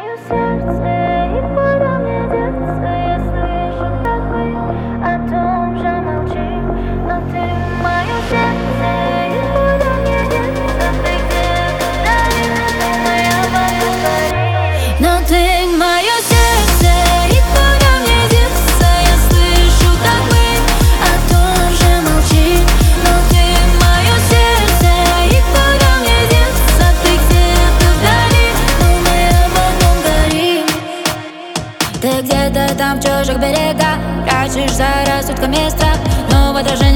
мое сердце, и куда мне деться? Я слышу, как мы о том же молчим. Но ты мое сердце, и куда мне деться? Ты где-то вдали, ты моя повтори. Но ты мое сердце, и куда мне деться? Я слышу, как мы о том же молчим. Но ты мое сердце, и куда мне деться? Ты где-то вдали, но мы об одном горим. Ты где-то там в чужих берегах, прячешь за рассудками страх, но в отражении